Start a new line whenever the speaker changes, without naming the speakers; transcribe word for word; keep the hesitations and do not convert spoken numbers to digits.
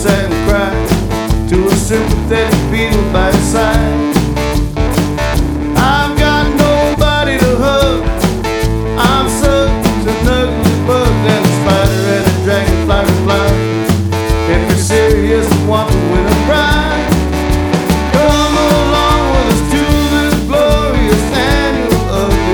sad and cry to a sympathetic field by the side.